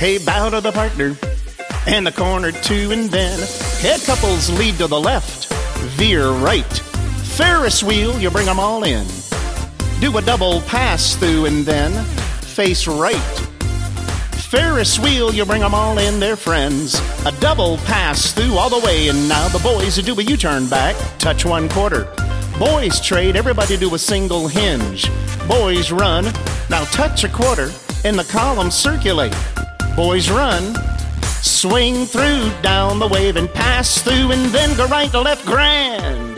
Hey, bow to the partner. And the corner two, and then head couples lead to the left, veer right. Ferris wheel, you bring them all in. Do a double pass through and then face right. Ferris wheel, you bring them all in, they're friends. A double pass through all the way, and now the boys do a U-turn back, touch 1/4. Boys trade, everybody do a single hinge. Boys run, now touch 1/4, and the columns circulate. Boys run, swing through, down the wave, and pass through, and then go right to left, grand.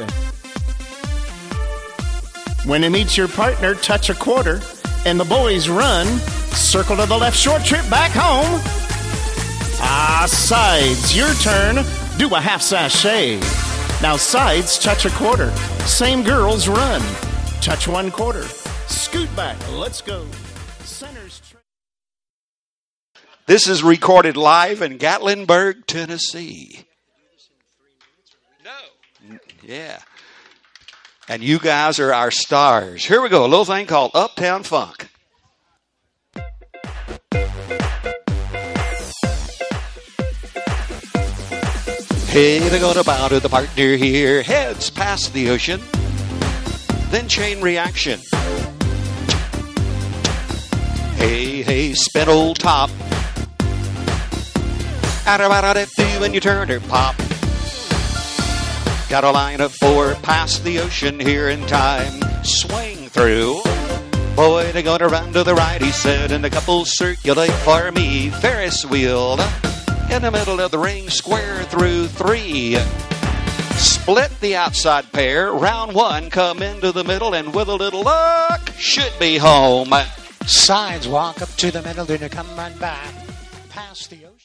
When it meets your partner, touch 1/4, and the boys run, circle to the left, short trip back home. Sides, your turn, do a half sachet. Now sides, touch 1/4, same girls run, touch 1/4, scoot back, let's go. Centers. This is recorded live in Gatlinburg, Tennessee. No. Yeah. And you guys are our stars. Here we go. A little thing called Uptown Funk. Hey, they're going to bow to the partner here. Heads past the ocean. Then chain reaction. Hey, hey, spin old top. When you turn her pop. Got a line of 4 past the ocean here in time. Swing through. Boy, they're gonna run to the right, he said, and the couple circulate for me. Ferris wheel in the middle of the ring, square through 3. Split the outside pair. Round 1, come into the middle, and with a little luck, should be home. Sides walk up to the middle, then you come run back past the ocean.